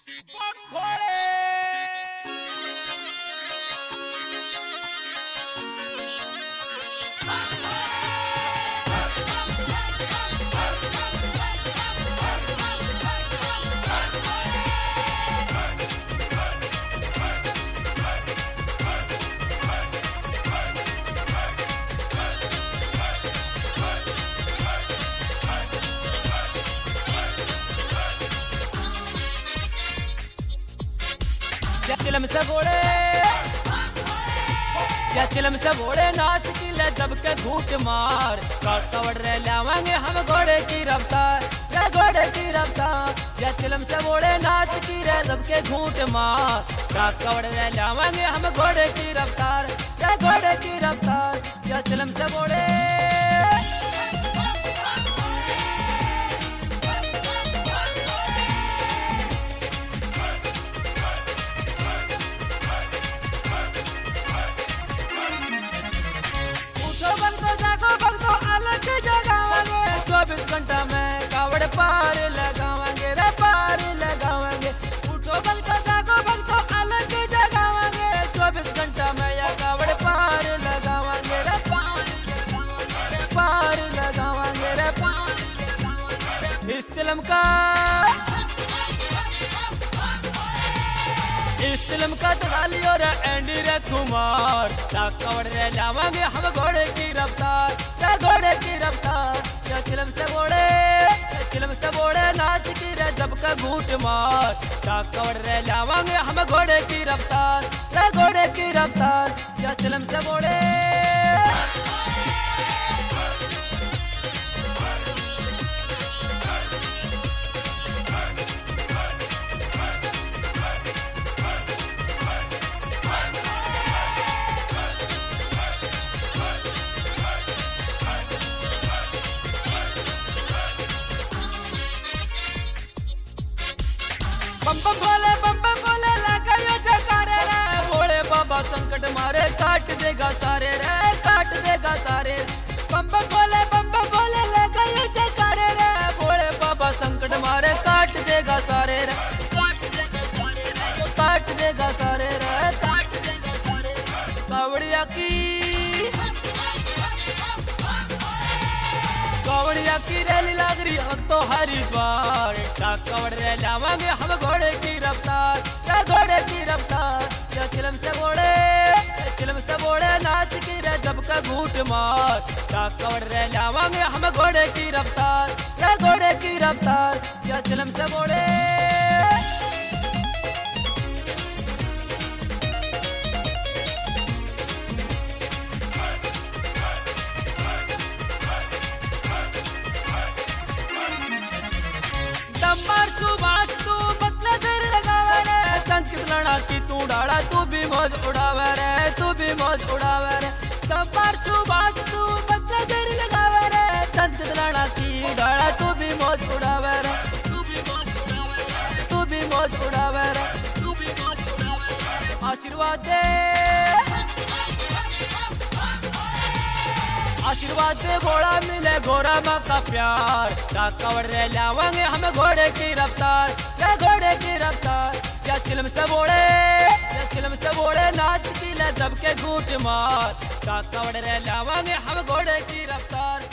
चिलम से बोले या चिलम से बोले नाच की ले दब के घूट मार कवड़ रे लावांगे हम घोड़े की रफ्तार या घोड़े की रफ्तार या चिलम से बोले नाच की रे दब के घूट मार कवड़ रे लावांगे हम घोड़े की रफ्तार या घोड़े की रफ्तार या चिलम से बोले घंटा में कावड़ पार लगावांगे रे पार लगावांगे उठो बल को जागो बल को अलग जगावांगे 24 घंटा में या कावड़ पार लगावांगे रे पार लगावांगे रे पार इस चिलम का चढ़ा लियो रे एंडी रे कुमार कावड़ रे लावांगे हम घोड़े की रफ्तार रे घोड़े की रफ्तार या चिलम से बोड़े नाच की रे जब का घूट मार कवड़ रे लावांगे हम घोड़े की रफ्तार रे घोड़े की रफ्तार या चिलम से बोड़े बम बम बोले लगायो जकारे रे भोले बाबा संकट मारे काट देगा सारे रे काट देगा सारे बम बम बोले लगायो जकारे रे भोले बाबा संकट मारे काट देगा सारे रे काट देगा सारे रे काट देगा सारे कावड़िया की रैली लाग रही अब तो हरिद्वार कवड़ रे लावांगे हम घोड़े की रफ्तार या घोड़े की रफ्तार या चिलम से बोड़े नाच की रे जब का घूट मार कवड़ रे लावांगे हम घोड़े की रफ्तार या घोड़े की रफ्तार या चिलम से बोड़े की तू डाला तू भी मौज उड़ावे रे तू भी मौज उड़ावे रे कबर सुबास तू बदला देर लगावे रे चंद लड़ा की डाला तू भी मौज उड़ावे रे तू भी मौज उड़ावे रे तू भी मौज उड़ावे रे तू भी मौज उड़ावे रे आशीर्वाद दे घोड़ा मिले घोड़ा माँ का प्यार कवड़ रे लावांगे हम घोड़े की रफ्तार या घोड़े की रफ्तार या चिलम से बोड़े नाच की ले दब के घूट मार कवड़ रे लावांगे हम घोड़े की रफ्तार